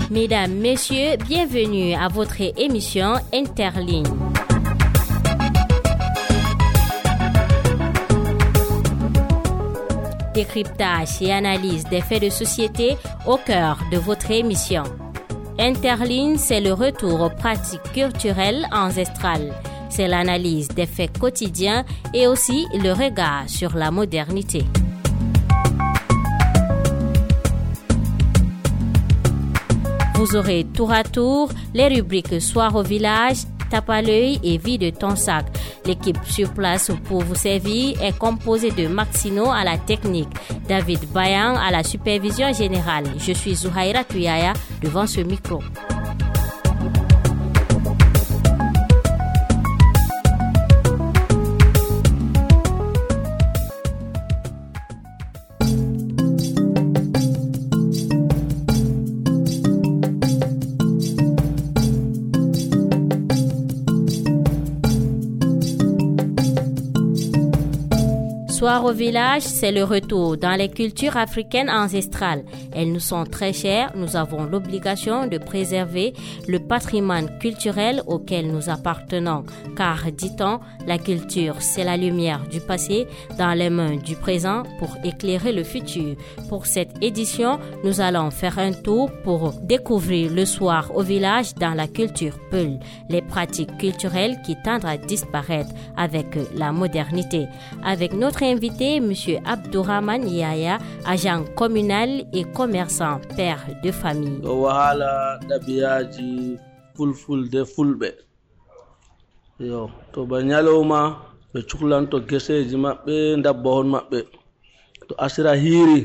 Mesdames, Messieurs, bienvenue à votre émission Interligne. Décryptage et analyse des faits de société au cœur de votre émission. Interligne, c'est le retour aux pratiques culturelles ancestrales. C'est l'analyse des faits quotidiens et aussi le regard sur la modernité. Vous aurez tour à tour les rubriques Soir au village, Tape à l'œil et Vie de ton sac. L'équipe sur place pour vous servir est composée de Maxino à la technique, David Bayan à la supervision générale. Je suis Zouhaïra Tuyaya devant ce micro. Soir au village, c'est le retour dans les cultures africaines ancestrales. Elles nous sont très chères, nous avons l'obligation de préserver le patrimoine culturel auquel nous appartenons. Car, dit-on, la culture, c'est la lumière du passé dans les mains du présent pour éclairer le futur. Pour cette édition, nous allons faire un tour pour découvrir le soir au village dans la culture Peul, les pratiques culturelles qui tendent à disparaître avec la modernité. Avec notre invité, M. Abdourahmane Yaya, agent communal et commerçant, père de famille. Wahala dabiyaji fulfulde fulbe. Yo, to banyaloma be chuklanto geseji mabbe ndabbo hon mabbe. To asira hiri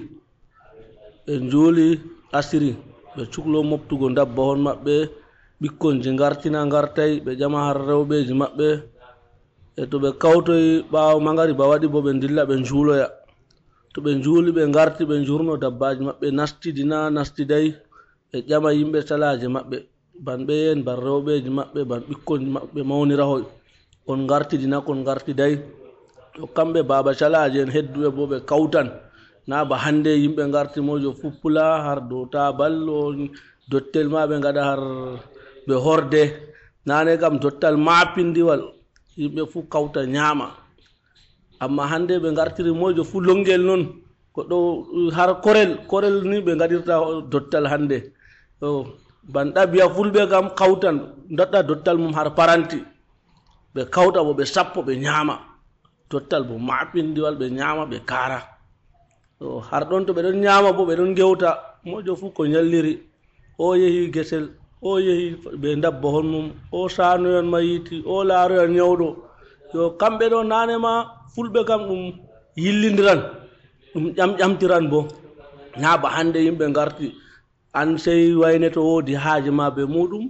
e njuli asiri be chuklo moptugo ndabbo hon mabbe bikkon je ngartina ngartay be jama har rewbeji mabbe. E to ɓe kawtoyi ɓaawo mangari ba waɗi bo ɓe dilla ɓe njuuloya to ɓe njuuli ɓe ngarti ɓe njurno dabbaji maɓɓe nastidina nastiday ɓe ƴama yimɓe salaje maɓɓe ban ɓe yen ban rewɓeji maɓɓe ban ɓikkon maɓɓe mawnirahoy kon ngartidina kon ngartiday to kamɓe baba salaje en hedduɓe bo ɓe kawtan na ba hande yimɓe ngarti mojo fuppula har dow tabal o dottel ma ɓe ngaɗa har ɓe horde nane kam dottal mapindiwal yimɓe fu kawta ñaama amma hande ɓe ngartiri mojo fu longel noon ko ɗo har korel ni ɓe ngaɗirta dottal hande ban ɗabiya fulɓe kam kawtan doɗɗa dottal mum har paranti ɓe kawta bo ɓe sappo ɓe ñaama dottal bo mapindiwal ɓe ñaama ɓe kaara har ɗon to ɓe ɗon ñaama bo ɓe ɗon gewta mojo fu ko ñalliri o yehi gesel o yehi ɓe ndabbo hon mum o sanoyon ma yiiti o laaroyon ñawɗo yo kamɓe ɗo nanema fulɓe kam ɗum yillindiran ɗum ƴamƴamtiran bo ñaaba hande yimɓe ngarti an sey wayne to woodi haaje ma be muɗum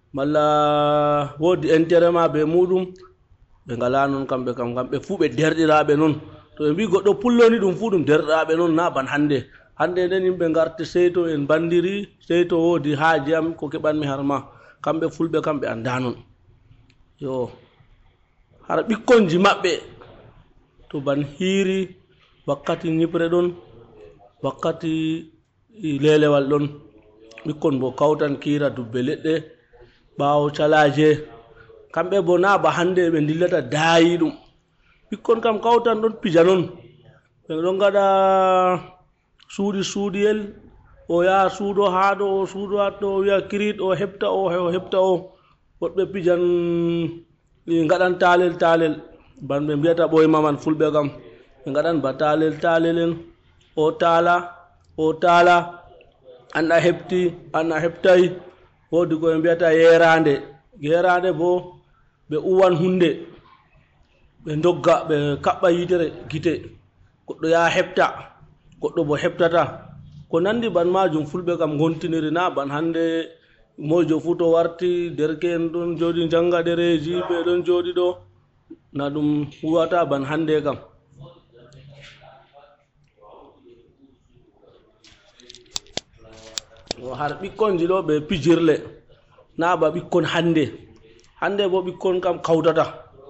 malla woodi intérêt ma be muɗum ɓe ngala noon kamɓe fuu ɓe derɗiraɓe noon to ɓe mbi goɗɗo pulloni ɗum fuu ɗum derɗiraɓe noon na ban hande nden yimɓe ngarti sey to en bandiri sey to woodi haaji am ko keɓanmi har ma kamɓe fulɓe kamɓe anda noon yo har ɓikkonji maɓɓe to ban hiiri wakkati ñibre ɗon wakkati lelewal ɗon ɓikkon bo kawtan kiira dubbe leɗɗe ɓaawo calaje kamɓe bo na ba hande ɓe dillata daayi ɗum ɓikkon kam kawtan ɗon pija noon ɓe ɗon ngaɗa suudiyel o yaha suudo haa ɗo o suudo hatto o wiya kirit o heɓta o woɗɓe pijan ngaɗan talel ban ɓe mbiyata ɓoyma man fulɓe kam ɓe ngaɗan ba talel en o taala an a heɓtay woodi ko ɓe mbiyata yerande bo ɓe uwan hunde ɓe dogga ɓe kaɓɓa yitere gite goɗɗo yaha heɓta goɗɗo bo heɓtata ko nandi ban majum fulɓe kam gontiniri na ban hande mojo fu to warti derke en ɗon jooɗi janga ɗereji ɓe ɗon jooɗi ɗo na ɗum huwata ban hande kam har ɓikkonji ɗo ɓe pijirle na ba ɓikkon hande bo ɓikkon kam kawtata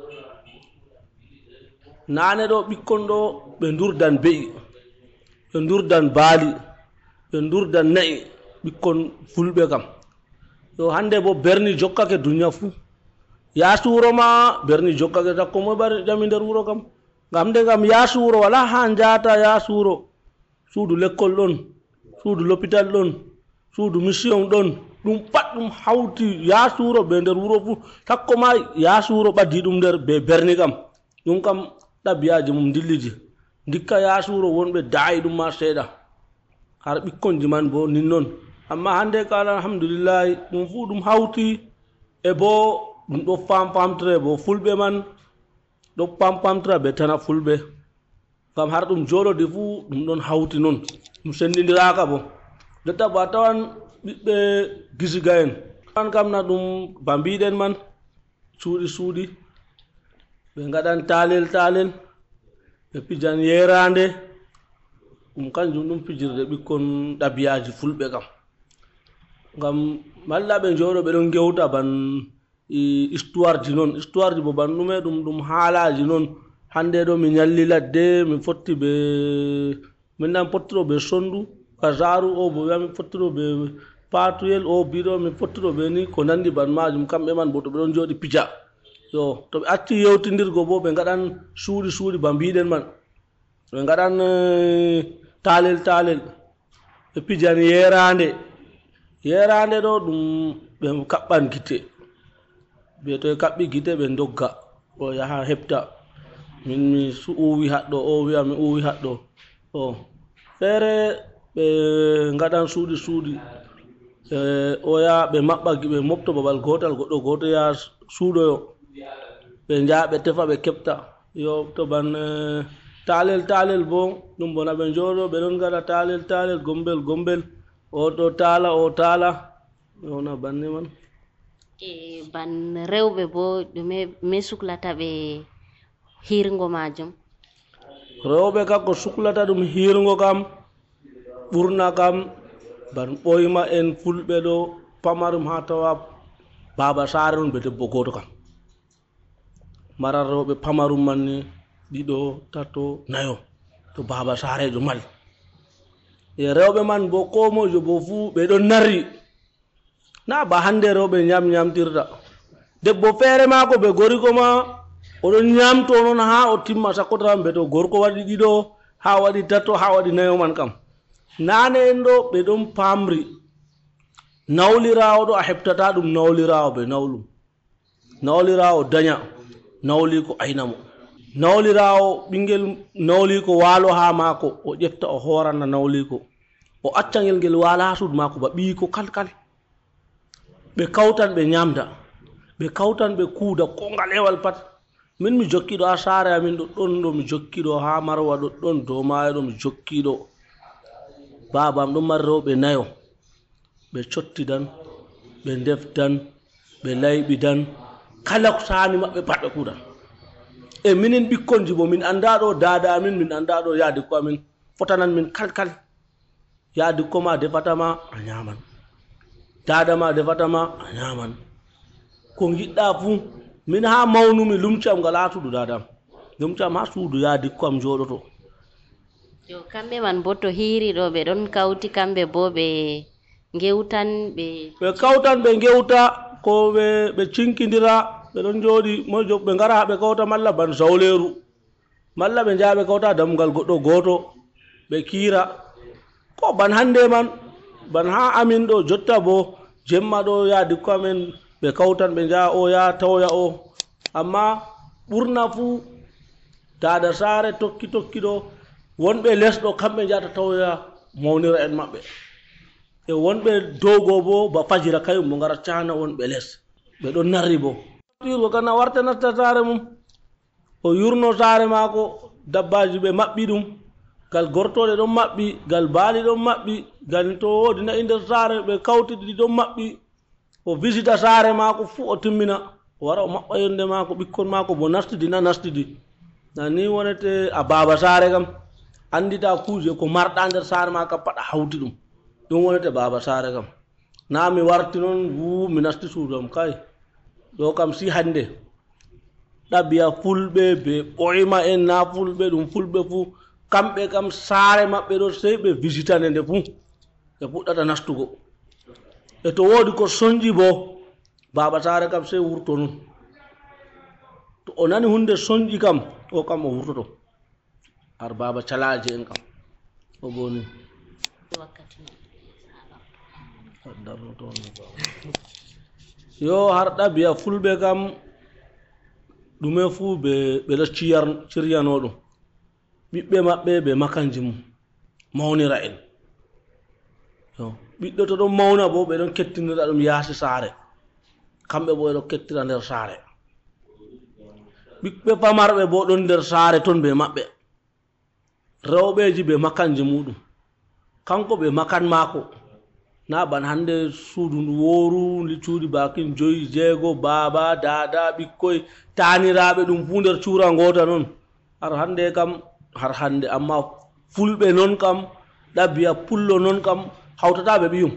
nane ɗo ɓikkon ɗo ɓe durdan be'i ɓe durdan baali ɓe durdan na'i ɓikkon fulɓe kam yo hande bo berni jokkake duniya fuu yaasi wuro ma berni jokkake takko moy ɓari ƴami nder wuro kam ngam nde ngam yaasi wuro wala ha jaata yaasi wuro suudu l'école ɗon suudu l'hôpital ɗon suudu mission ɗon ɗum pat ɗum hawti yaasi wuro ɓe nder wuro fuu takko ma yaasi wuro ɓaddi ɗum nder be berni kam ɗum kam ɗabiyaji mum dilliji dikka yaasi wuro wonɓe daayi ɗum ma seeɗa har ɓikkonji man bo nin noon amma hande kala alhamdulillahi ɗum fuu ɗum hawti e bo ɗum ɗo famtire bo fulɓe man ɗo pamtira ɓe tana fulɓe ngam har ɗum joɗodi fuu ɗum ɗon hawti noon ɗum sendidiraka bo jotta bo a tawan ɓiɓɓe gisiga en an kam na ɗum ba mbiɗen man suuɗi ɓe gaɗan talel ɓe pijan yerande ɗum kanjum ɗum pijirde ɓikkon ɗabiyaji fulɓe kam ngam malla ɓe joɗo ɓe ɗon gewta ban histoire ji noon histoire ji bo ban ɗume ɗum haalaji noon hande ɗo mi ñalli ladde mi fotti ɓe minnan fottiro ɓe sondu kasaru o bo wiyami fottiro ɓe patuyel o biɗo mi fottiro ɓe ni ko nandi ban majum kamɓe man bo to ɓe ɗon joɗi pija yo to ɓe acci yewtidirgo bo ɓe gaɗan suuɗi ba mbiɗen man ɓe gaɗan talel ɓe pijan yerande ɗo ɗum ɓe kaɓɓan gite ɓe to kaɓɓi gite ɓe dogga o yaha heɓta min mi uwi haɗɗo o wiya mi uwi haɗɗo o feere ɓe gaɗan suuɗi o yaha ɓe maɓɓa ɓe mofto babal gotal goɗɗo goto yaha suuɗoyo ɓe jaha ɓe tefa ɓe keɓta yo to ban talel bo ɗum bona ɓe jooɗo ɓe ɗon gaɗa talel gombel o ɗo taala wona banni man ban rewɓe bo ɗume suklata ɓe hirgo majum rewɓe kam ko suklata ɗum hirgo kam ɓurna kam ban ɓoyma en fulɓe ɗo pamarum ha tawa baba saare on be debbo goto kam mara rewɓe pamarum man ni ɗiɗo tato nayo to baba saarejo mali e rewɓe man bo ko mojo bo fuu ɓe ɗon narri na ba hande rewɓe ñamtirta debbo feere mako ɓe goriko ma oɗon ñamto noon ha o timma sakkotoran ɓe to gorko waɗi ɗiɗo ha waɗi tato ha waɗi nayo man kam nane en ɗo ɓe ɗon pamri nawlirawo ɗo a heɓtata ɗum nawlirawo ɓe nawlum nawlirawo daña nawli ko aynamo nawlirawo ɓingel nawli ko waalo ha maako o ƴefta o horanna nawli ko o accangel ngel waala ha suudu maako ba ɓii ko kalkal ɓe kawtan ɓe ñamda ɓe kawtan ɓe kuuda ko ngalewal pat min mi jokkiɗo ha saare amin ɗoɗɗon ɗo mi jokkiɗo ha marwa ɗoɗɗon dow maayo ɗo mi jokkiɗo babam ɗon mari rewɓe nayo ɓe cottidan ɓe defdan ɓe layɓidan kala ko saani maɓɓe pat ɓe kuudan e minin ɓikkonji bo min anda ɗo dada amin min anda ɗo yaadi ko amin fotanan min kalkal yaadi ko ma defatama a ñaman dada ma defatama a ñaman ko giɗɗa fuu min ha mawnumi lumcam ngal ha suudu dadam lumcam ha suudu yaadi ko am joɗoto yo kamɓe man bo to hiiri ɗo ɓe ɗon kawti kamɓe bo ɓe gewtan ɓe kawtan ɓe gewta ko ɓe cinkidira ɓe ɗon jooɗi mojo ɓe ngara ɓe kawta malla ban zawleru malla ɓe njaha ɓe kawta dammugal goɗɗo goto ɓe kiira ko ban hande man ban ha amin ɗo jotta bo jemma ɗo yaadi ko amen ɓe kawtan ɓe njaha o yaha tawya o amma ɓurna fuu dada saare tokki ɗo wonɓe lesɗo kamɓe njahata tawya mawnira en maɓɓe e wonɓe dowgo bo ba fajira kayum mo ngara cana wonɓe les ɓe ɗon narri bo ɗirgo kana warta nasta saare mum o yurno saare maako dabbaji ɓe maɓɓi ɗum gal gortoɗe ɗon maɓɓi gal baali ɗon maɓɓi gal to woodi nayi nder saare ɓe kawtiɗi ɗon maɓɓi o visita saare maako fuu o timmina o wara o maɓɓa yonde maako ɓikkon maako bo nastidi nani wonete a baba saare kam andita kuuje ko marɗa nder saare ma kam pat a hawti ɗum wonete baba saare kam na mi warti noon wu mi nasti suudu am kay ɗo kam si hande ɗabiya fulɓe be ɓoyma en na fulɓe ɗum fulɓe fuu kamɓe kam saare maɓɓe ɗo sey ɓe visitane nde fuu ɓe puɗɗata nastugo e to woodi ko soñƴi bo baba saare kam sey wurto non to o nani hunde soñƴi kam o kam o wurtoto har baba calaaji en kam o boni yo har ɗabiya fulɓe kam ɗume fuu ɓeɗo ciryano ɗum ɓiɓɓe maɓɓe ɓe makanji mum mawnira en ɓiɗɗo to ɗon mawna bo ɓe ɗon kettinira ɗum yaasi saare kamɓe bo ɓeɗon kettira nder saare ɓiɓɓe pamarɓe bo ɗon nder saare ton ɓe maɓɓe rewɓeji ɓe makanji muɗum kanko ɓe makan maako na ban hande suudu ndu wooru ndi cuuɗi bakin 5 6 baaba dada ɓikkoy taaniraaɓe ɗum fuu nder cuura ngoota noon har hande amma fulɓe noon kam ɗabiya pullo noon kam hawtataɓe ɓiyum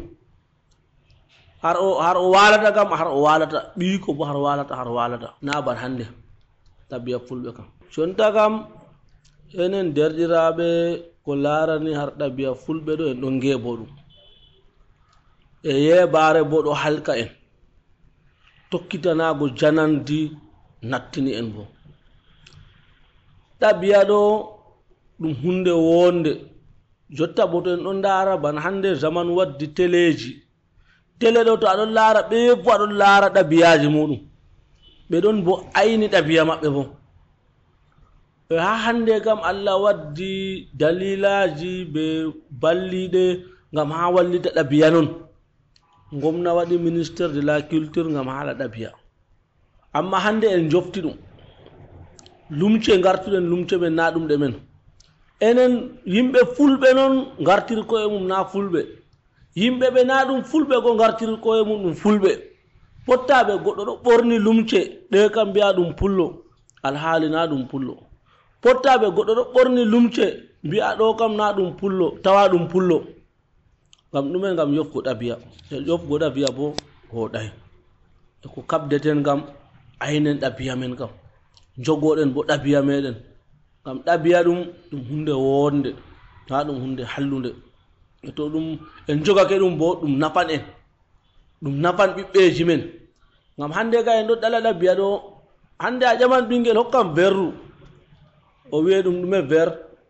har o walata kam har o walata ɓiyiko bo har walata na ban hande ɗabiya fulɓe kam jonta kam enen derɗiraɓe ko larani har ɗabiya fulɓe ɗo en ɗon ngeebo ɗum e yeɓare bo ɗo halka en tokkitanago janandi nattini en bo ɗabiya ɗo ɗum hunde wonde jotta bo to en ɗon ndaara ban hande zaman waddi téléji télé ɗo to aɗon laara ɓe bo aɗon laara ɗabiyaji muɗum ɓe ɗon bo ayni ɗabiya maɓɓe bo ha hande kam Allah waddi dalilaji ɓe balliɗe ngam ha wallita ɗabiya non gomna waɗi ministére de la culture ngam haala ɗabiya amma hande en jofti ɗum lumce gartuɗen lumce men na ɗum ɗe men enen yimɓe fulɓe noon gartiri koye mum na fulɓe yimɓe ɓe na ɗum fulɓe ko gartiri koye mum ɗum fulɓe pottaɓe goɗɗo ɗo ɓorni lumce ɗe kam mbiya ɗum pullo alhaali na ɗum pullo pottaɓe goɗɗo ɗo ɓorni lumce mbiya ɗo kam na ɗum pullo tawa ɗum pullo ngam ɗumen ngam yofgo ɗabiya e yofgo ɗabiya bo woɗay e ko kabdeten kam aynen ɗabiya men kam jogoɗen bo ɗabiya meɗen ngam ɗabiya ɗum hunde wonde na ɗum hunde hallude e to ɗum en jogake ɗum bo ɗum nafan en ɗum nafan ɓiɓɓeji men ngam hande ka en ɗo ɗala ɗabiya ɗo hande a ƴaman ɓingel hokkam verru o wiye ɗum ɗume ver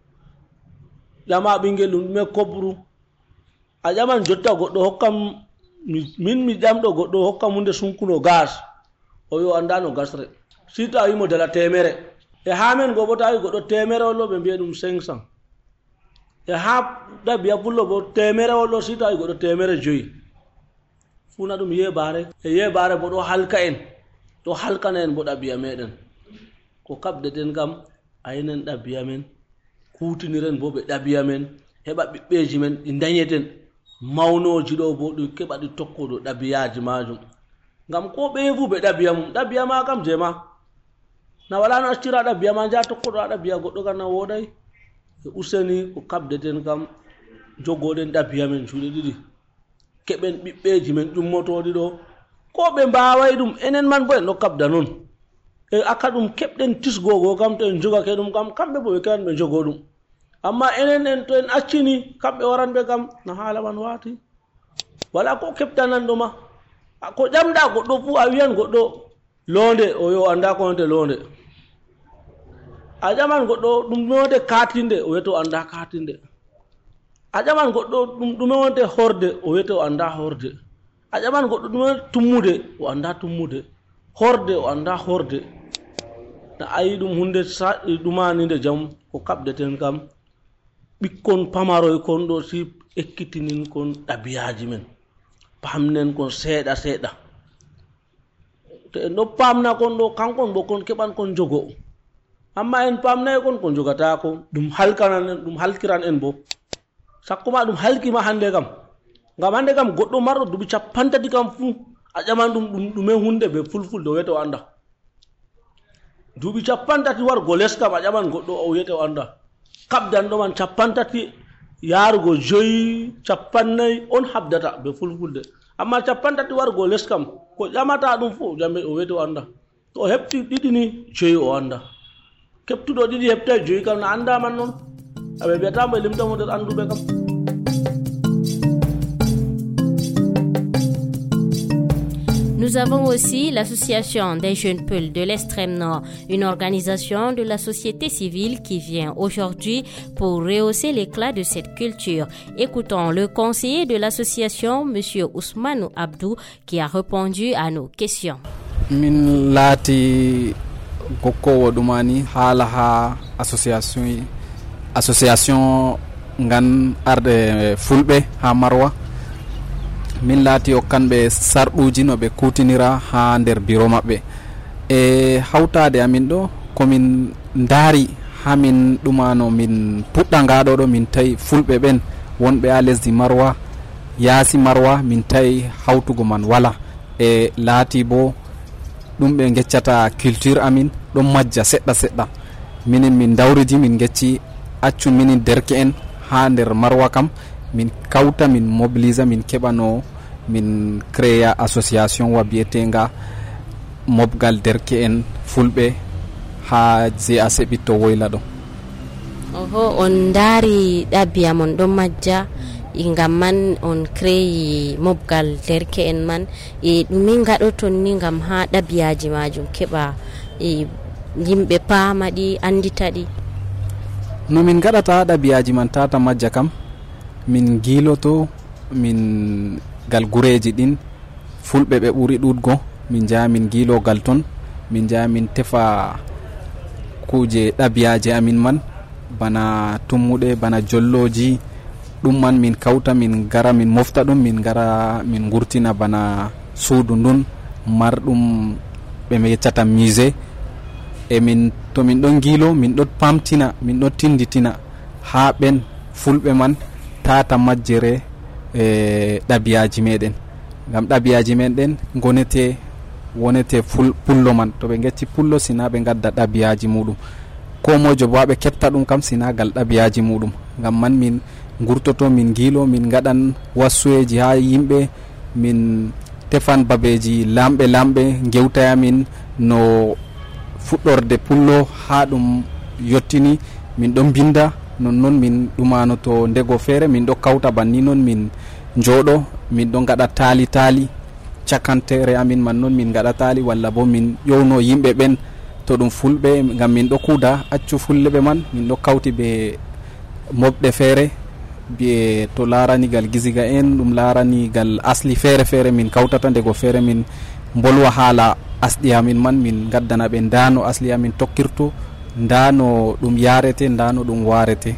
ƴama ɓingel ɗum ɗume kobru a ƴaman jotta goɗɗo hokkam min mi ƴamɗo goɗɗo hokkam hunde sunkuno gas o yo andano gasre si to a wimo dala 100 e ha men go bo to a wi goɗɗo 100 ollo ɓe mbiya ɗum 500 e ha ɗabiya pullo bo 100 ollo si to a wi goɗɗo 105 funa ɗum yebare e yebare bo ɗo halka en ɗo halkana en bo ɗabiya meɗen ko kabdeten kam aynen ɗabiya men kutiniren bo ɓe ɗabiya men heɓa ɓiɓɓeji men ɗi dañeten mawnoji ɗo bo ɗi keɓa ɗi tokkoɗo ɗabiyaji majum ngam ko ɓe fu ɓe ɗabiya mum ɗabiya ma kam je ma na wala no accira ɗabiya ma ja tokkoɗo a ɗabiya goɗɗo kam na woɗay e useni ko kabdeten kam jogoɗen ɗabiya men juuɗe ɗiɗi keɓen ɓiɓɓeji men ƴummotoɗi ɗo ko ɓe mbaway ɗum enen man bo en ɗo kabda noon e aka ɗum keɓɗen tisgogo kam to en jogake ɗum kam kamɓe bo ɓe kewan ɓe jogo ɗum amma enen en to en accini kamɓe waranɓe kam no haala man waati wala ko keɓtananɗo ma ko ƴamɗa goɗɗo fu a wiyan goɗɗo londe o yo anda ko wonte londe a ƴaman goɗɗo ɗum ɗume wonte katinde o wiyete o anda katinde a ƴaman goɗɗo ɗum ɗume wonte horde o wiyete o anda horde a ƴaman goɗɗo ɗume tummude o anda tummude horde o anda horde na ayi ɗum hunde ɗumaninde jam ko kabdeten kam ɓikkon pamaroy kon ɗo si ekkitinin kon ɗabiyaji men pamnen kon seeɗa seeɗa to en ɗo pamna kon ɗo kankon bo kon keɓan kon jogo amma en pamnayi kon kon jogatako ɗum halkanan en ɗum halkiran en bo sakkoma ɗum halkima hande kam ngam hande kam goɗɗo marɗo duuɓi 50 kam fuu a ƴaman ɗum ɗume hunde be fulfulde o wiyete o anda duuɓi 50 wargo les kam a ƴaman goɗɗo o wiyete o anda kabdan ɗo man 50 yarugo 5 50 on habdata be fulfulde amma 50 wargo les kam ko ƴamata ɗum fu jambe o wiyete o anda to o hefti ɗiɗi ni 5 o anda keptuɗo ɗiɗi hefta 5 kam na anda man noon aɓe mbiyatamo e limtamo nder anduɓe kam Nous avons aussi l'association des jeunes Peuls de l'extrême nord, une organisation de la société civile qui vient aujourd'hui pour rehausser l'éclat de cette culture. Écoutons le conseiller de l'association, M. Ousmane Abdou, qui a répondu à nos questions. Min laati gokkowo ɗumani haala ha association ngan arde fulɓe ha Marwa. Min laati o kamɓe sarɗuji no ɓe kutinira ha nder bureau maɓɓe e hawtade amin ɗo komin daari hamin ɗumano min puɗɗa ngaɗo ɗo min tawi fulɓe ɓen wonɓe ha lesdi Marwa yaasi Marwa min tawi hawtugo man wala e laati bo ɗum ɓe geccata culture amin ɗon majja seɗɗa seɗɗa. Minin min dawridi min gecci accu minin derke en ha nder Marwa kam min kawta min mobilisa min keɓano min créa association wa biyetenga mobgal derke en fulɓe ha GA Seɓitto Woyla ɗo. Oho, on daari ɗabiya mon ɗon majja ngam man on créi mobgal derke en man e ɗumin gaɗoton ni ngam ha ɗabiyaji majum keɓa yimɓe paamaɗi anditaɗi. No min gaɗata ɗabiyaji man tata majja kam min giloto min gal gureji ɗin fulɓe ɓe ɓuri ɗuɗgo min jaa min gilogal ton min jaa min tefa kuje ɗabiyaji amin man bana tummuɗe bana jolloji ɗum man min kawta min gara min mofta ɗum min gara min gurtina bana suudu ndun marɗum ɓe yeccata musée e min to min ɗon gilo min ɗon pamtina min ɗon tinditina ha ɓen fulɓe man tata majjere e ɗabiyaji meɗen ngam ɗabiyaji meɗen wonete pullo man to ɓe gecci pullo sina ɓe gadda ɗabiyaji muɗum ko mojo bo ɓe kepta ɗum kam sina gal ɗabiyaji muɗum ngam man min gurtoto min gilo min gaɗan wassuyeji ha yimɓe min tefan babeji lamɓe gewtaya min no fuɗɗorde pullo ha ɗum yottini min ɗon binda nonnon min ɗumano to ndego feere min ɗo kawta banni noon min jooɗo min ɗo gaɗa taali cakantere amin man noon min gaɗa taali walla bo min ƴowno yimɓe ɓen to ɗum fulɓe ngam min ɗo kuuda accu fulɓe man min ɗo kawti ɓe moɓɗe feere biye to laranigal gisiga en ɗum laranigal asli feere min kawtata ndego feere min bolwa haala asɗi amin man min gaddana ɓe ndano asli amin tokkirto ndano ɗum yarete ndano ɗum warete.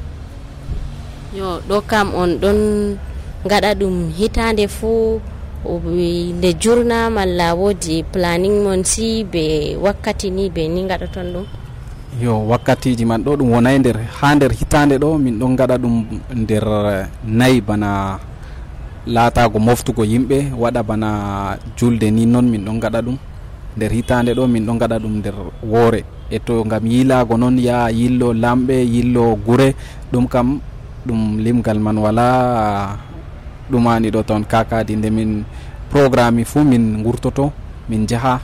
Yo ɗo kam on ɗon gaɗa ɗum hitande fuu nde jurna malla wodi planning mon si be wakkati ni be ni gaɗa ton ɗum? Yo wakkatiji man ɗo ɗum wonay nder hitande ɗo min ɗon gaɗa ɗum nder nayi bana laatago moftugo yimɓe waɗa bana julde ni noon min ɗon gaɗa ɗum nder hitande ɗo min ɗon gaɗa ɗum nder woore e to ngam yilago noon ya yillo lamɓe yillo gure ɗum kam ɗum limgal man wala ɗumani ɗo ton kakadi nde min programme fuu min gurtoto min jaha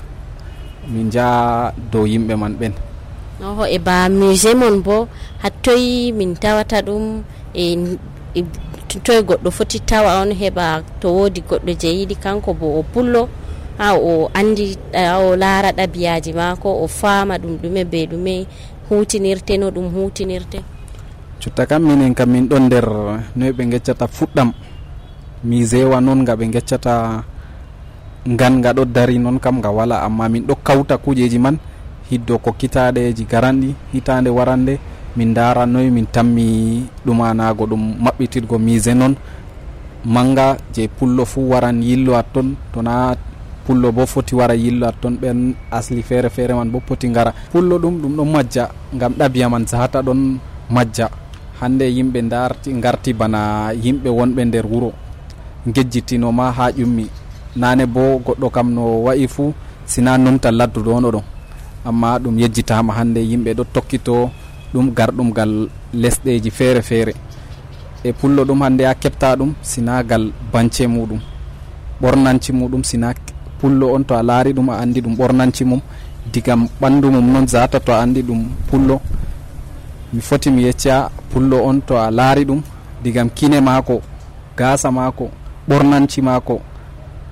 dow yimɓe man ɓen. Oho, e ba musée mon bo hattoy min tawata ɗum e toy goɗɗo foti tawa on heɓa to wodi goɗɗo je yiɗi kanko bo o pullo ha o andi o laara ɗabiyaji mako o faama ɗum ɗume be ɗume hutinirte no ɗum hutinirte. Cutta kam minen kam min ɗon nder noy ɓe geccata fuɗɗam musée wa noon nga ɓe geccata ngan nga ɗo dari noon kam nga wala amma min ɗo kawta kujeji man hiddo ko kitaɗeji garanɗi hitande warande min dara noy min tammi ɗumanago ɗum maɓɓitirgo musée noon manga je pullo fu waran yillo at ton tona pullo bo foti wara yillo at ton ɓen asli feere man bo poti ngara pullo ɗum ɗon majja ngam ɗabiya man sahata ɗon majja hande yimɓe garti bana yimɓe wonɓe nder wuro gejjitinoma ha ƴummi nane bo goɗɗo kam no wa'i fu sina numta ladduɗo ono ɗon amma ɗum yejjitama hande yimɓe ɗo tokkito ɗum garɗum gal lesɗeji feere e pullo ɗum hande a keɓta ɗum sina gal bance muɗum ɓornanci muɗum sina pullo on to a laari ɗum a andi ɗum ɓornanci mum digam ɓandu mum noon zata to a andi ɗum pullo mi foti mi yecca pullo on to a laari ɗum digam kine mako gasa mako ɓornanci mako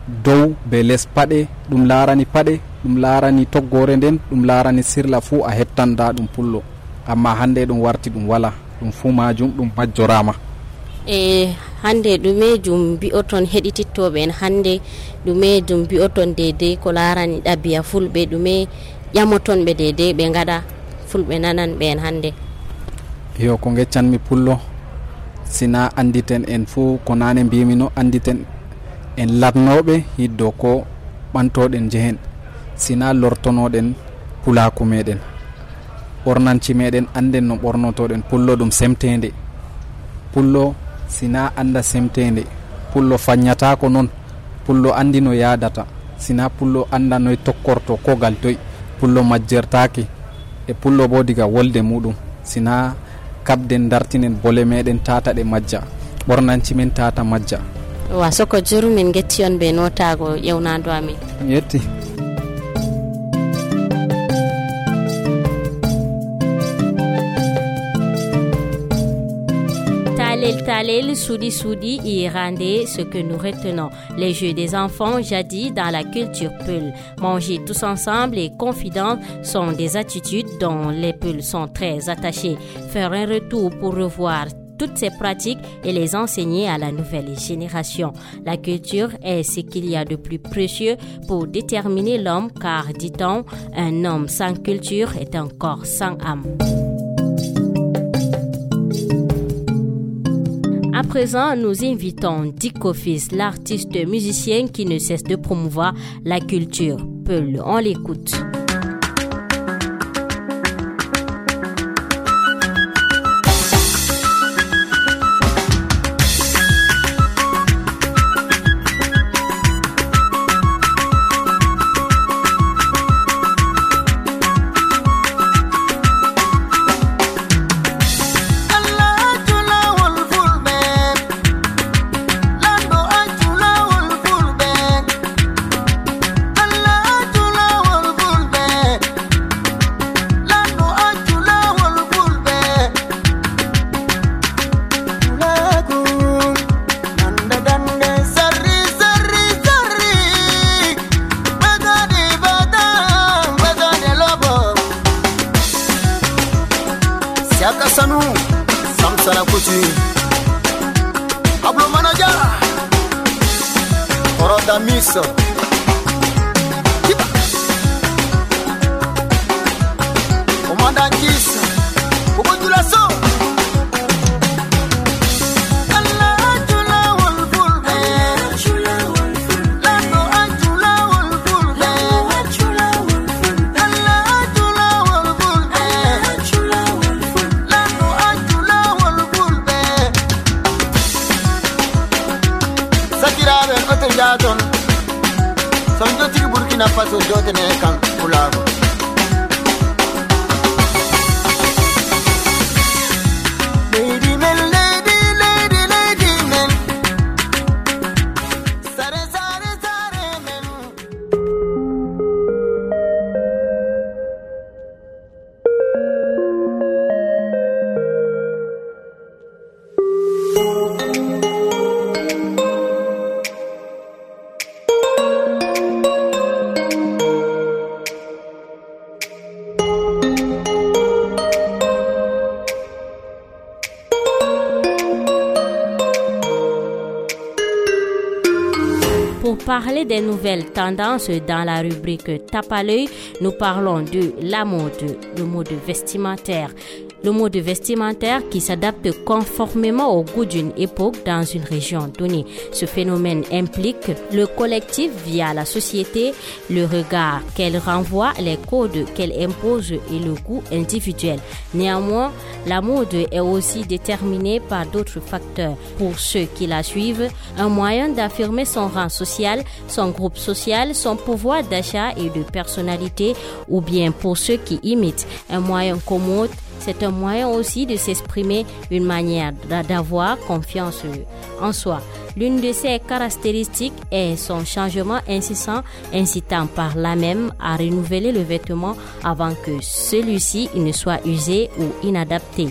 dow be les paɗe ɗum larani paɗe ɗum larani toggore nden ɗum larani sirla fuu a hettanda ɗum pullo. Amma hande ɗum warti ɗum wala ɗum fuu majum ɗum majjorama. Hande ɗumejum mbi'oton heɗitittoɓe en hande ɗumejum mbi'oton dedei ko larani ɗabi'a fulɓe ɗume ƴamoton ɓe dedei ɓe gaɗa fulɓe nanan ɓe en hande. Yo ko geccanmi pullo sina anditen en fuu ko nane mbimino anditen en latnoɓe hiddo ko ɓantoɗen jehen sina lortonoɗen pulaku meɗen ɓornanci meɗen anden no ɓornotoɗen pullo ɗum semtede. Pullo sina anda semtede pullo faññata ko noon pullo andi no yadata sina pullo anda noy tokkorto kogal toy pullo majjertaki e pullo bo diga wolde muɗum sina kabden dartinen bole meɗen tata ɗe majja ɓornanci men tata majja. Wa soko juru min getti on be notago yewnado amin yetti. Talel, Soudi Soudi y rendait ce que nous retenons. Les jeux des enfants jadis dans la culture Peul. Manger tous ensemble et confidents sont des attitudes dont les Peuls sont très attachés. Faire un retour pour revoir toutes ces pratiques et les enseigner à la nouvelle génération. La culture est ce qu'il y a de plus précieux pour déterminer l'homme, car, dit-on, un homme sans culture est un corps sans âme. À présent, nous invitons Dicko Fils, l'artiste musicien qui ne cesse de promouvoir la culture Peul. On l'écoute. Sanu Samsara Kuti Pablo Manajara Oroda Miso Commander Kisa Kubudula So Sonjoti Burkina Faso jotene kan kulago Lady men lady men Sare men Pour parler des nouvelles tendances dans la rubrique Tape à l'œil, nous parlons de la mode, le mode vestimentaire. Le mode vestimentaire qui s'adapte conformément au goût d'une époque dans une région donnée. Ce phénomène implique le collectif via la société, le regard qu'elle renvoie, les codes qu'elle impose et le goût individuel. Néanmoins, la mode est aussi déterminée par d'autres facteurs. Pour ceux qui la suivent, un moyen d'affirmer son rang social, son groupe social, son pouvoir d'achat et de personnalité, ou bien pour ceux qui imitent, un moyen commode. C'est un moyen aussi de s'exprimer, une manière d'avoir confiance en soi. L'une de ses caractéristiques est son changement incessant, incitant par là même à renouveler le vêtement avant que celui-ci ne soit usé ou inadapté.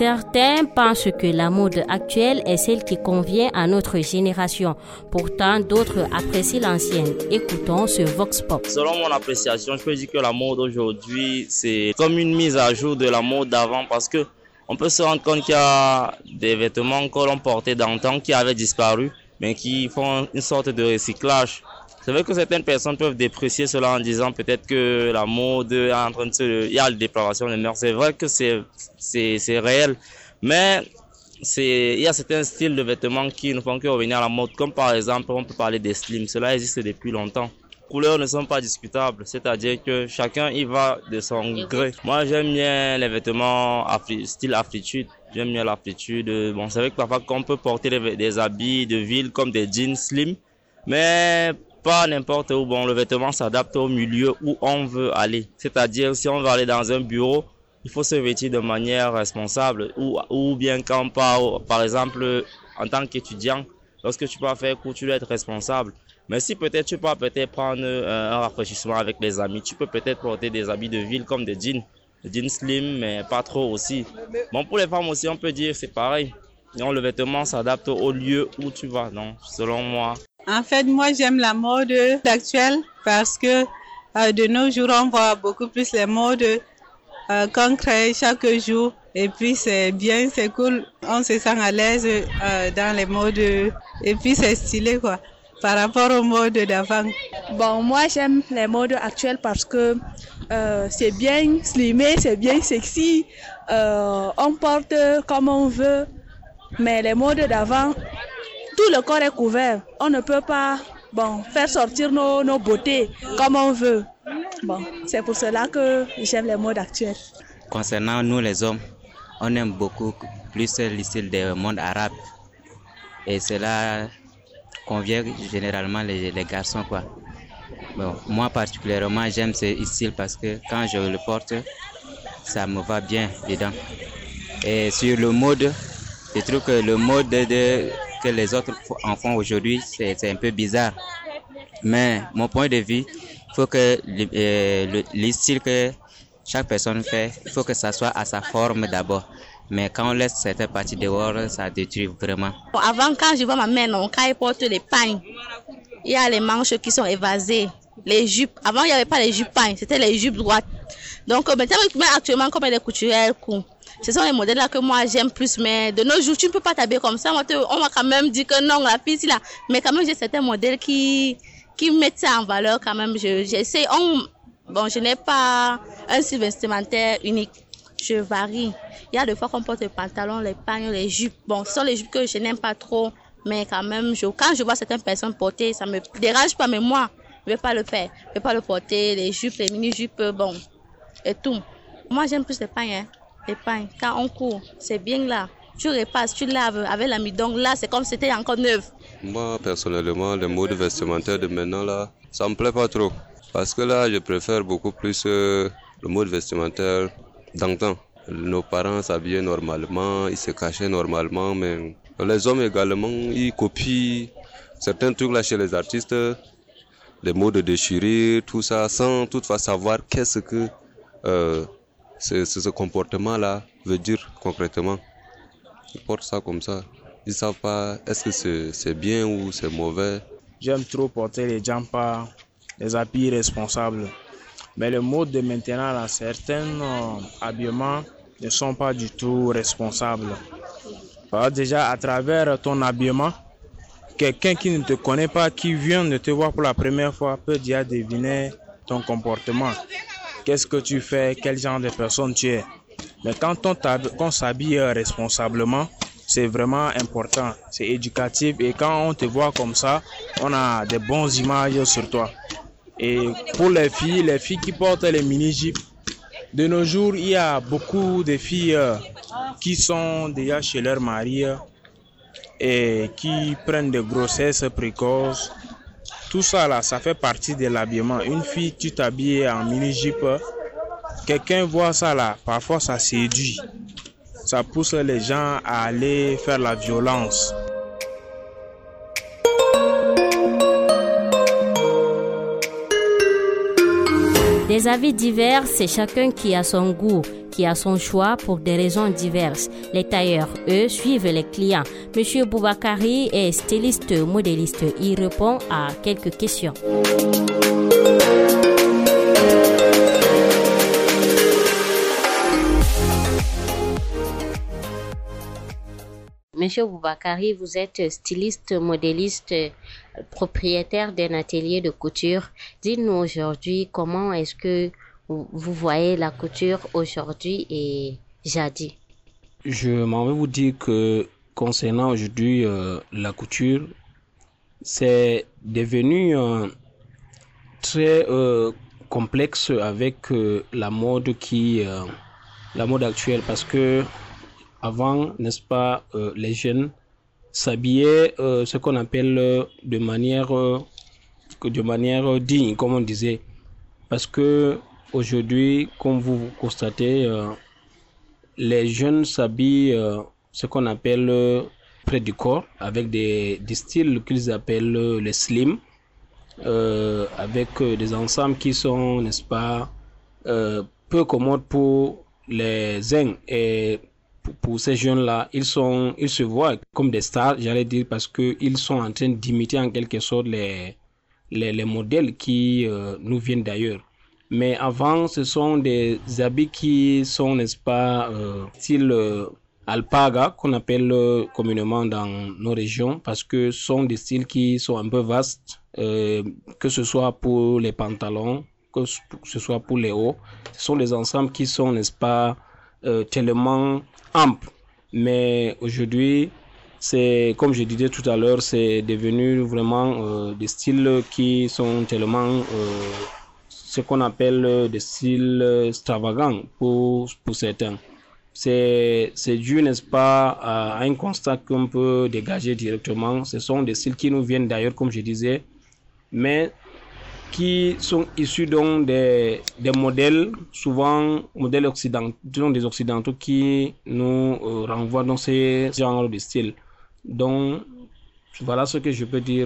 Certains pensent que la mode actuelle est celle qui convient à notre génération. Pourtant, d'autres apprécient l'ancienne. Écoutons ce Vox Pop. Selon mon appréciation, je peux dire que la mode aujourd'hui, c'est comme une mise à jour de la mode d'avant parce que on peut se rendre compte qu'il y a des vêtements que l'on portait d'antan qui avaient disparu, mais qui font une sorte de recyclage. C'est vrai que certaines personnes peuvent déprécier cela en disant peut-être que la mode est en train de il y a la dépravation des mœurs. C'est vrai que c'est réel, mais il y a certains styles de vêtements qui ne font que revenir à la mode, comme par exemple, on peut parler des slims. Cela existe depuis longtemps. Les couleurs ne sont pas discutables, c'est-à-dire que chacun y va de son gré. Moi, j'aime bien les vêtements style afritude. J'aime bien l'afritude. Bon, c'est vrai que parfois qu'on peut porter des habits de ville comme des jeans slim, mais pas n'importe où. Bon, le vêtement s'adapte au milieu où on veut aller. C'est-à-dire, si on veut aller dans un bureau, il faut se vêtir de manière responsable. Ou bien quand on part, par exemple, en tant qu'étudiant, lorsque tu vas faire cours, tu dois être responsable. Mais si peut-être tu peux prendre un rafraîchissement avec les amis, tu peux peut-être porter des habits de ville comme des jeans slim, mais pas trop aussi. Bon, pour les femmes aussi, on peut dire c'est pareil. Donc, le vêtement s'adapte au lieu où tu vas, donc, selon moi. En fait, moi, j'aime la mode actuelle parce que de nos jours, on voit beaucoup plus les modes qu'on crée chaque jour. Et puis, c'est bien, c'est cool. On se sent à l'aise dans les modes. Et puis, c'est stylé, quoi, par rapport aux modes d'avant. Bon, moi, j'aime les modes actuels parce que c'est bien slimé, c'est bien sexy. On porte comme on veut. Mais les modes d'avant, tout le corps est couvert. On ne peut pas faire sortir nos beautés comme on veut. Bon, c'est pour cela que j'aime les modes actuels. Concernant nous les hommes, on aime beaucoup plus le style des mondes arabes. Et cela convient généralement les garçons, quoi. Bon, moi particulièrement, j'aime ce style parce que quand je le porte, ça me va bien dedans. Et sur le mode, je trouve que le mode que les autres en font aujourd'hui, c'est un peu bizarre. Mais mon point de vue, il faut que le style que chaque personne fait, il faut que ça soit à sa forme d'abord. Mais quand on laisse certaines parties dehors, ça détruit vraiment. Avant, quand je vois ma mère, quand elle porte les pagnes, il y a les manches qui sont évasées. Les jupes, avant il n'y avait pas les jupes pagnes, c'était les jupes droites. Donc maintenant, actuellement, comme elle est couturière, ce sont les modèles là que moi j'aime plus. Mais de nos jours, tu ne peux pas t'habiller comme ça. On va quand même dire que non, la fille, c'est là. Mais quand même, j'ai certains modèles qui mettent ça en valeur quand même. J'essaie. Je n'ai pas un style vestimentaire unique. Je varie. Il y a des fois qu'on porte les pantalons, les pagnes, les jupes. Bon, ce sont les jupes que je n'aime pas trop. Mais quand même, quand je vois certaines personnes porter, ça me dérange pas. Mais moi, je ne vais pas le faire. Je ne vais pas le porter. Les jupes, les mini-jupes, et tout. Moi, j'aime plus les pagnes, hein. Les pagnes, quand on court, c'est bien là. Tu repasses, tu laves avec l'amidon. Là, c'est comme si c'était encore neuf. Moi, personnellement, le mode vestimentaire de maintenant, là, ça me plaît pas trop. Parce que là, je préfère beaucoup plus le mode vestimentaire d'antan. Nos parents s'habillaient normalement, ils se cachaient normalement, mais les hommes également, ils copient certains trucs là chez les artistes, des modes de déchirure, tout ça, sans toutefois savoir qu'est-ce que ce comportement-là veut dire concrètement. Ils portent ça comme ça. Ils ne savent pas est-ce que c'est bien ou c'est mauvais. J'aime trop porter les jampas, les habits responsables. Mais le mode de maintenant, là, certains habillements ne sont pas du tout responsables. Alors déjà, à travers ton habillement, quelqu'un qui ne te connaît pas, qui vient de te voir pour la première fois, peut déjà deviner ton comportement. Qu'est-ce que tu fais, quel genre de personne tu es. Mais quand on s'habille responsablement, c'est vraiment important, c'est éducatif. Et quand on te voit comme ça, on a des bonnes images sur toi. Et pour les filles qui portent les mini-jupes, de nos jours, il y a beaucoup de filles qui sont déjà chez leur mari et qui prennent des grossesses précoces. Tout ça, là, ça fait partie de l'habillement. Une fille, tu t'habilles en mini-jupe, quelqu'un voit ça là, parfois ça séduit. Ça pousse les gens à aller faire la violence. Des avis divers, c'est chacun qui a son goût. qui a son choix pour des raisons diverses. Les tailleurs, eux, suivent les clients. Monsieur Boubakari est styliste modéliste. Il répond à quelques questions. Monsieur Boubakari, vous êtes styliste, modéliste, propriétaire d'un atelier de couture. Dites-nous aujourd'hui comment est-ce que vous voyez la couture aujourd'hui et jadis. Je m'en vais vous dire que concernant aujourd'hui la couture, c'est devenu très complexe avec la mode actuelle, parce que avant, n'est-ce pas, les jeunes s'habillaient ce qu'on appelle de manière digne, comme on disait. Parce que aujourd'hui, comme vous constatez, les jeunes s'habillent ce qu'on appelle près du corps, avec des styles qu'ils appellent les slim, avec des ensembles qui sont, n'est-ce pas, peu commodes pour les uns. Et pour ces jeunes-là, ils se voient comme des stars, j'allais dire, parce qu'ils sont en train d'imiter en quelque sorte les modèles qui nous viennent d'ailleurs. Mais avant, ce sont des habits qui sont, n'est-ce pas, style alpaga, qu'on appelle communément dans nos régions, parce que ce sont des styles qui sont un peu vastes, que ce soit pour les pantalons, que ce soit pour les hauts. Ce sont des ensembles qui sont, n'est-ce pas, tellement ample. Mais aujourd'hui, c'est, comme je disais tout à l'heure, c'est devenu vraiment des styles qui sont tellement ce qu'on appelle des styles extravagants pour certains. C'est dû, n'est-ce pas, à un constat qu'on peut dégager directement. Ce sont des styles qui nous viennent d'ailleurs, comme je disais, mais qui sont issus donc des modèles, souvent modèles occidentaux, des occidentaux qui nous renvoient dans ces genres de styles. Donc, voilà ce que je peux dire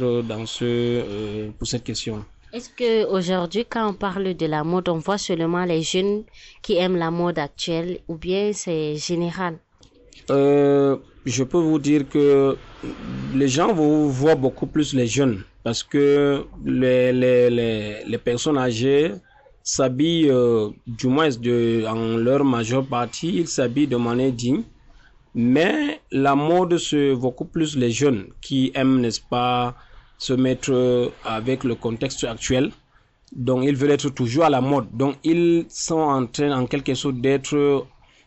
pour cette question. Est-ce qu'aujourd'hui, quand on parle de la mode, on voit seulement les jeunes qui aiment la mode actuelle, ou bien c'est général? Je peux vous dire que les gens voient beaucoup plus les jeunes, parce que les personnes âgées s'habillent, du moins en leur majeure partie, ils s'habillent de manière digne. Mais la mode, c'est beaucoup plus les jeunes qui aiment, n'est-ce pas, se mettre avec le contexte actuel. Donc, ils veulent être toujours à la mode. Donc, ils sont en train, en quelque sorte, d'être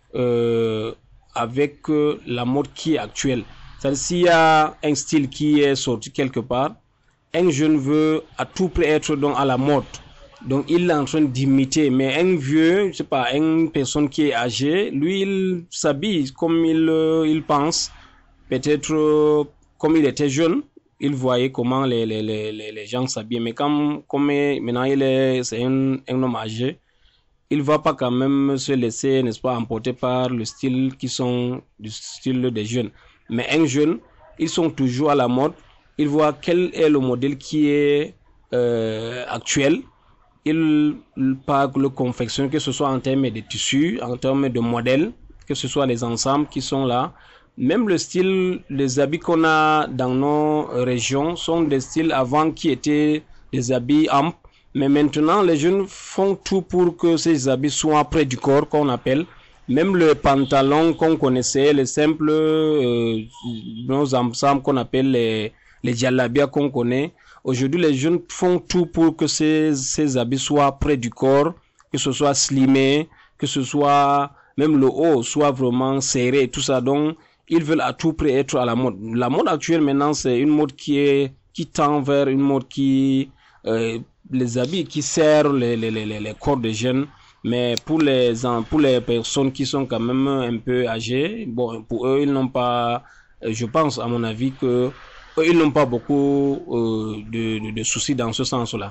avec la mode qui est actuelle. C'est-à-dire, s'il y a un style qui est sorti quelque part, un jeune veut à tout prix être donc à la mode. Donc, il est en train d'imiter. Mais un vieux, je sais pas, une personne qui est âgée, lui, il s'habille comme il pense. Peut-être comme il était jeune, il voyait comment les gens s'habillaient. Mais comme maintenant c'est un homme âgé, il ne va pas quand même se laisser, n'est-ce pas, emporter par le style qui sont du style des jeunes. Mais un jeune, ils sont toujours à la mode. Ils voient quel est le modèle qui est actuel. Ils parlent le confection, que ce soit en termes de tissus, en termes de modèles, que ce soit les ensembles qui sont là. Même le style, les habits qu'on a dans nos régions sont des styles avant qui étaient des habits amples. Mais maintenant, les jeunes font tout pour que ces habits soient près du corps, qu'on appelle. Même le pantalon qu'on connaissait, les simples nos ensembles qu'on appelle les djellabia qu'on connaît. Aujourd'hui, les jeunes font tout pour que ces habits soient près du corps, que ce soit slimé, que ce soit même le haut soit vraiment serré, tout ça. Donc, ils veulent à tout prix être à la mode. La mode actuelle maintenant, c'est une mode qui tend vers une mode qui les habits qui serrent les corps des jeunes. Mais pour les personnes qui sont quand même un peu âgées, bon, pour eux, ils n'ont pas, je pense à mon avis que ils n'ont pas beaucoup de soucis dans ce sens-là.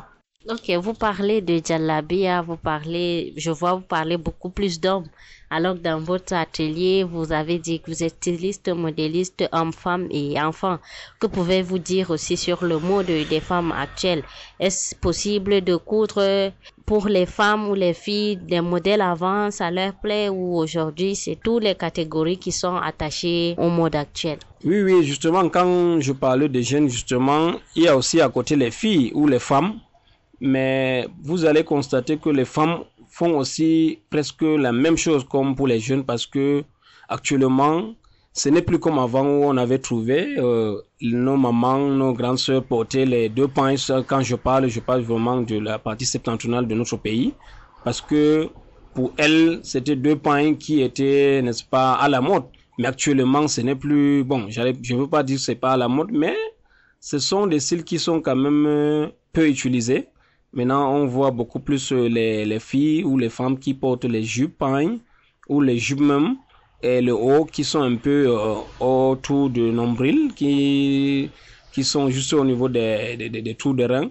Ok, vous parlez de djellabia, je vois vous parler beaucoup plus d'hommes. Alors que dans votre atelier, vous avez dit que vous êtes styliste, modéliste, hommes, femmes et enfants. Que pouvez-vous dire aussi sur le mode des femmes actuelles? Est-ce possible de coudre pour les femmes ou les filles des modèles avant, ça leur plaît, ou aujourd'hui c'est toutes les catégories qui sont attachées au mode actuel? Oui, justement, quand je parlais des jeunes, justement, il y a aussi à côté les filles ou les femmes. Mais vous allez constater que les femmes font aussi presque la même chose comme pour les jeunes, parce que actuellement, ce n'est plus comme avant où on avait trouvé nos mamans, nos grandes sœurs portaient les 2 pains. Quand je parle vraiment de la partie septentrionale de notre pays, parce que pour elles, c'était 2 pains qui étaient, n'est-ce pas, à la mode. Mais actuellement, ce n'est plus, bon, je ne veux pas dire que c'est pas à la mode, mais ce sont des styles qui sont quand même peu utilisés. Maintenant, on voit beaucoup plus les filles ou les femmes qui portent les jupes pains ou les jupes même, et le haut qui sont un peu autour du nombril, qui sont juste au niveau des trous de rein.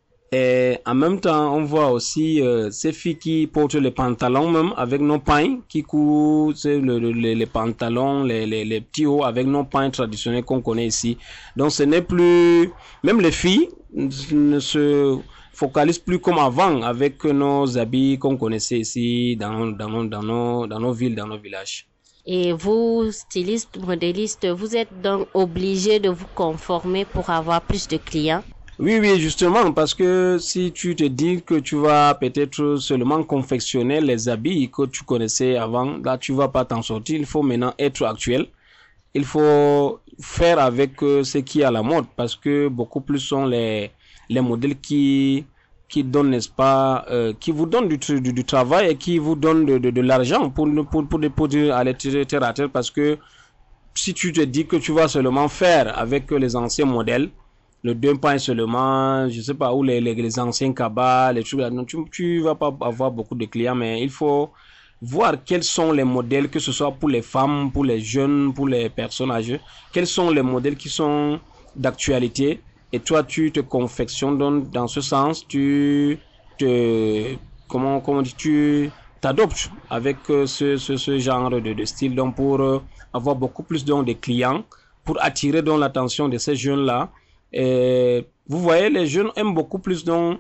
Et en même temps, on voit aussi ces filles qui portent les pantalons même avec nos pains, qui couvrent les pantalons, les petits hauts avec nos pains traditionnels qu'on connaît ici. Donc ce n'est plus, même les filles ne se focalisent plus comme avant avec nos habits qu'on connaissait ici dans nos villes, dans nos villages. Et vous, stylistes, modélistes, vous êtes donc obligés de vous conformer pour avoir plus de clients? Oui, justement, parce que si tu te dis que tu vas peut-être seulement confectionner les habits que tu connaissais avant, là tu vas pas t'en sortir. Il faut maintenant être actuel. Il faut faire avec ce qui est à la mode, parce que beaucoup plus sont les modèles qui donnent, n'est-ce pas, qui vous donnent du travail et qui vous donnent de l'argent pour aller terre à terre, parce que si tu te dis que tu vas seulement faire avec les anciens modèles, le 2 pains seulement, je sais pas, ou les anciens cabas, les trucs là, tu vas pas avoir beaucoup de clients, mais il faut voir quels sont les modèles, que ce soit pour les femmes, pour les jeunes, pour les personnes âgées, quels sont les modèles qui sont d'actualité, et toi tu te confectionnes dans ce sens, tu t'adoptes avec ce genre de style, donc pour avoir beaucoup plus de clients, pour attirer l'attention de ces jeunes là. Et vous voyez, les jeunes aiment beaucoup plus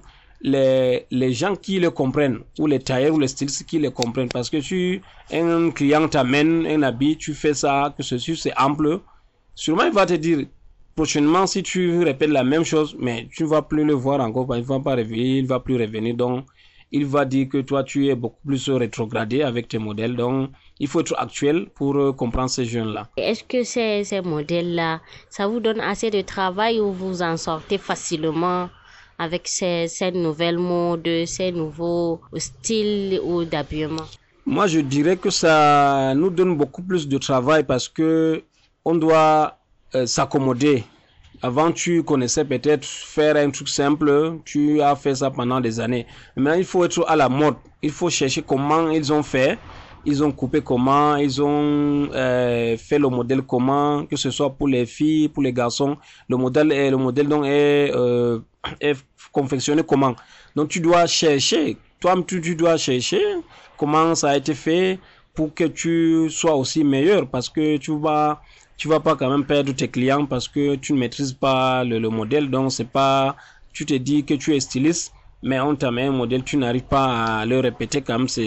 les gens qui le comprennent, ou les tailleurs ou les stylistes qui le comprennent, parce que un client t'amène un habit, tu fais ça, que ceci c'est ample, sûrement il va te dire prochainement, si tu répètes la même chose, mais tu ne vas plus le voir encore, il va pas revenir, il va plus revenir, donc il va dire que toi tu es beaucoup plus rétrogradé avec tes modèles, donc il faut être actuel pour comprendre ces jeunes-là. Est-ce que ces modèles-là, ça vous donne assez de travail, ou vous en sortez facilement avec ces nouvelles modes, ces nouveaux styles ou d'habillement? Moi, je dirais que ça nous donne beaucoup plus de travail, parce que on doit s'accommoder. Avant, tu connaissais peut-être faire un truc simple, tu as fait ça pendant des années. Maintenant, il faut être à la mode. Il faut chercher comment ils ont fait. Ils ont coupé comment, ils ont fait le modèle comment, que ce soit pour les filles, pour les garçons. Le modèle donc est confectionné comment. Donc tu dois chercher, tu dois chercher comment ça a été fait pour que tu sois aussi meilleur, parce que tu vas pas quand même perdre tes clients parce que tu ne maîtrises pas le modèle. Donc c'est pas, tu te dis que tu es styliste, mais on t'a mis un modèle, tu n'arrives pas à le répéter, quand même,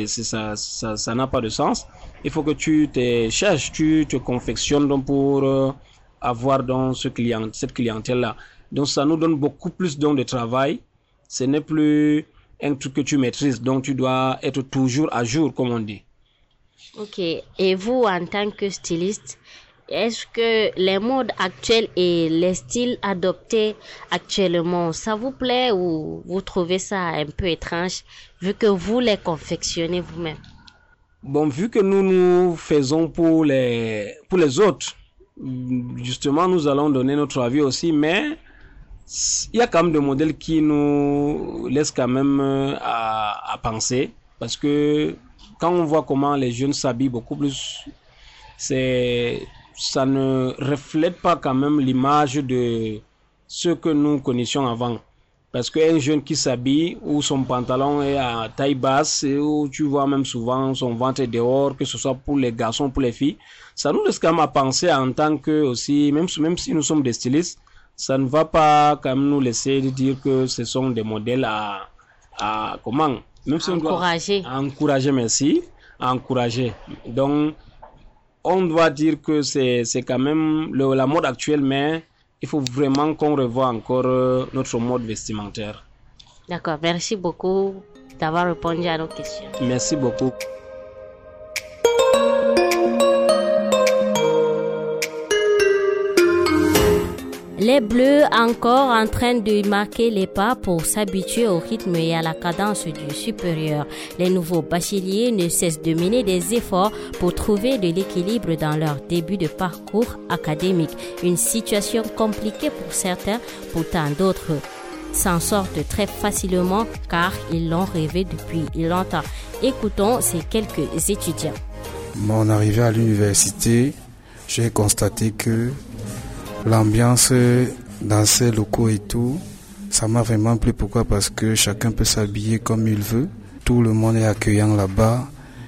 ça n'a pas de sens. Il faut que tu te cherches, tu te confectionnes donc pour avoir donc cette clientèle-là. Donc ça nous donne beaucoup plus donc de travail. Ce n'est plus un truc que tu maîtrises, donc tu dois être toujours à jour, comme on dit. Ok. Et vous, en tant que styliste, est-ce que les modes actuels et les styles adoptés actuellement, ça vous plaît, ou vous trouvez ça un peu étrange vu que vous les confectionnez vous-même? Bon, vu que nous faisons pour les autres, justement, nous allons donner notre avis aussi, mais il y a quand même des modèles qui nous laissent quand même à penser, parce que quand on voit comment les jeunes s'habillent beaucoup plus, ça ne reflète pas quand même l'image de ce que nous connaissions avant. Parce qu'un jeune qui s'habille, où son pantalon est à taille basse, et où tu vois même souvent son ventre dehors, que ce soit pour les garçons, pour les filles, ça nous laisse quand même à penser en tant que aussi, même si nous sommes des stylistes, ça ne va pas quand même nous laisser dire que ce sont des modèles à comment? Même si encourager. À encourager, merci. À encourager. Donc, on doit dire que c'est quand même la mode actuelle, mais il faut vraiment qu'on revoie encore notre mode vestimentaire. D'accord, merci beaucoup d'avoir répondu à nos questions. Merci beaucoup. Les Bleus encore en train de marquer les pas pour s'habituer au rythme et à la cadence du supérieur. Les nouveaux bacheliers ne cessent de mener des efforts pour trouver de l'équilibre dans leur début de parcours académique. Une situation compliquée pour certains, pourtant d'autres s'en sortent très facilement car ils l'ont rêvé depuis longtemps. Écoutons ces quelques étudiants. Mon arrivée à l'université, j'ai constaté que l'ambiance dans ces locaux et tout, ça m'a vraiment plu. Pourquoi? Parce que chacun peut s'habiller comme il veut. Tout le monde est accueillant là-bas.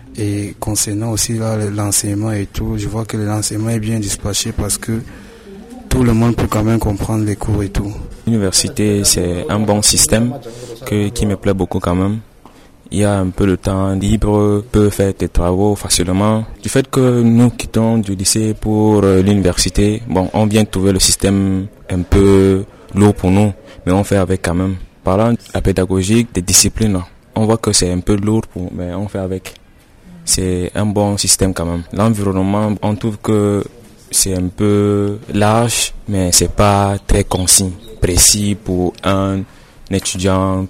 Et concernant aussi là, l'enseignement et tout, je vois que l'enseignement est bien dispatché parce que tout le monde peut quand même comprendre les cours et tout. L'université, c'est un bon système qui me plaît beaucoup quand même. Il y a un peu de temps libre, peut faire tes travaux facilement. Du fait que nous quittons du lycée pour l'université, on vient de trouver le système un peu lourd pour nous, mais on fait avec quand même. Parlant de la pédagogie, des disciplines, on voit que c'est un peu lourd, mais on fait avec. C'est un bon système quand même. L'environnement, on trouve que c'est un peu large, mais c'est pas très concis, précis pour un étudiant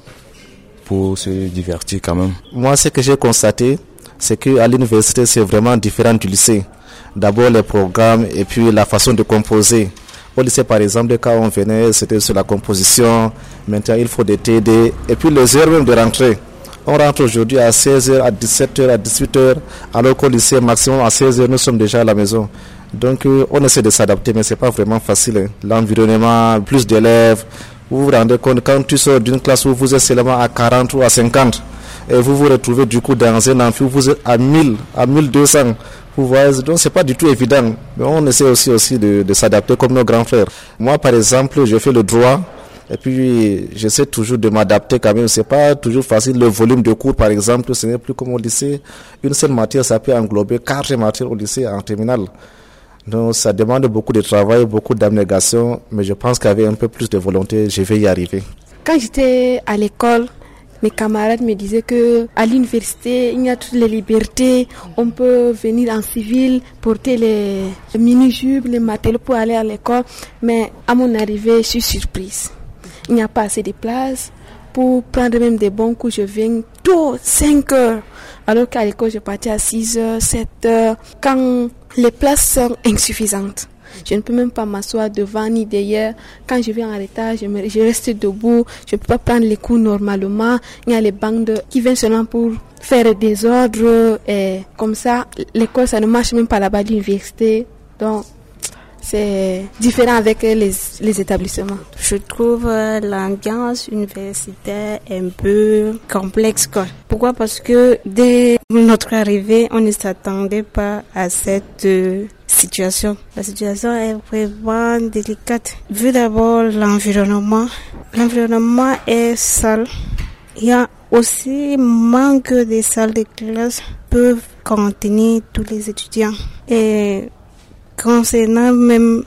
pour se divertir quand même. Moi, ce que j'ai constaté, c'est qu'à l'université, c'est vraiment différent du lycée. D'abord, les programmes et puis la façon de composer. Au lycée, par exemple, quand on venait, c'était sur la composition. Maintenant, il faut des TD. Et puis, les heures même de rentrée. On rentre aujourd'hui à 16h, à 17h, à 18h, alors qu'au lycée, maximum à 16h, nous sommes déjà à la maison. Donc, on essaie de s'adapter, mais c'est pas vraiment facile. L'environnement, plus d'élèves. Vous vous rendez compte, quand tu sors d'une classe où vous êtes seulement à 40 ou à 50, et vous vous retrouvez du coup dans un amphi où vous êtes à 1000, à 1200, vous voyez, donc c'est pas du tout évident. Mais on essaie aussi de s'adapter comme nos grands frères. Moi, par exemple, je fais le droit, et puis j'essaie toujours de m'adapter quand même. C'est pas toujours facile. Le volume de cours, par exemple, ce n'est plus comme au lycée. Une seule matière, ça peut englober 4 matières au lycée en terminale. Donc ça demande beaucoup de travail, beaucoup d'abnégation, mais je pense qu'avec un peu plus de volonté, je vais y arriver. Quand j'étais à l'école, mes camarades me disaient que à l'université, il y a toutes les libertés. On peut venir en civil, porter les mini-jupes, les matelots pour aller à l'école. Mais à mon arrivée, je suis surprise. Il n'y a pas assez de place. Pour prendre même des bons coups, je viens tôt, 5 heures. Alors qu'à l'école, je partais à 6 heures, 7 heures. Quand les places sont insuffisantes, je ne peux même pas m'asseoir devant ni derrière. Quand je viens en retard, je reste debout. Je ne peux pas prendre les cours normalement. Il y a les bandes qui viennent seulement pour faire des ordres. Et comme ça, l'école, ça ne marche même pas là-bas à l'université. Donc, c'est différent avec les établissements. Je trouve l'ambiance universitaire un peu complexe, quoi. Pourquoi? Parce que dès notre arrivée, on ne s'attendait pas à cette situation. La situation est vraiment délicate. Vu d'abord l'environnement est sale. Il y a aussi manque de salles de classe peuvent contenir tous les étudiants. Et concernant même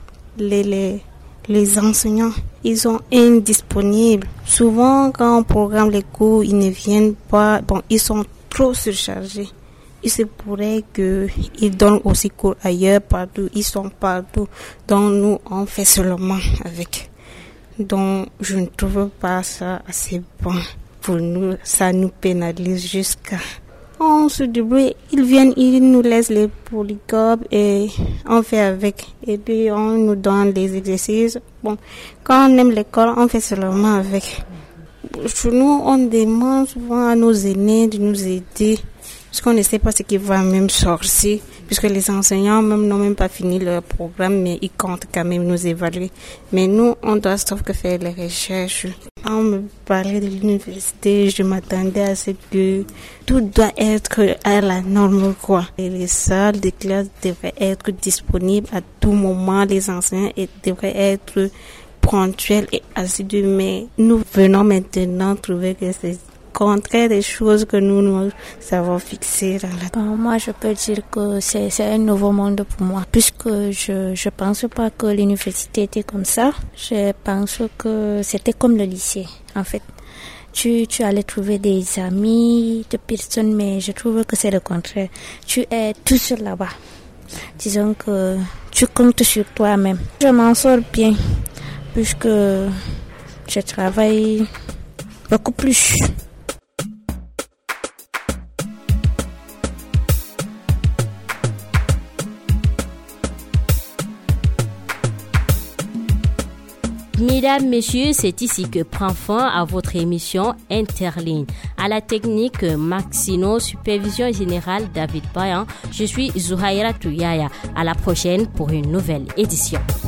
les enseignants, ils sont indisponibles. Souvent, quand on programme les cours, ils ne viennent pas. Ils sont trop surchargés. Il se pourrait qu'ils donnent aussi cours ailleurs, partout. Ils sont partout. Donc, nous, on fait seulement avec. Donc, je ne trouve pas ça assez bon. Pour nous, ça nous pénalise jusqu'à... On se débrouille, ils nous laissent les polycopes et on fait avec. Et puis on nous donne des exercices. Bon, quand on aime l'école, on fait seulement avec. Chez nous, on demande souvent à nos aînés de nous aider. Parce qu'on ne sait pas ce qui va même sortir. Puisque les enseignants même n'ont même pas fini leur programme, mais ils comptent quand même nous évaluer. Mais nous, on doit sauf que faire les recherches. on me parlait de l'université, je m'attendais à ce que tout doit être à la norme, quoi. Et les salles de classe devraient être disponibles à tout moment, les enseignants devraient être ponctuels et assidus, mais nous venons maintenant trouver que c'est contraire des choses que nous avons fixées dans la... Moi, je peux dire que c'est un nouveau monde pour moi, puisque je pense pas que l'université était comme ça. Je pense que c'était comme le lycée, en fait. Tu allais trouver des amis, des personnes, mais je trouve que c'est le contraire. Tu es tout seul là-bas. Disons que tu comptes sur toi-même. Je m'en sors bien, puisque je travaille beaucoup plus. Mesdames, messieurs, c'est ici que prend fin à votre émission Interligne. À la technique, Maxino, supervision générale David Bayan. Je suis Zuhaira Touyaya. À la prochaine pour une nouvelle édition.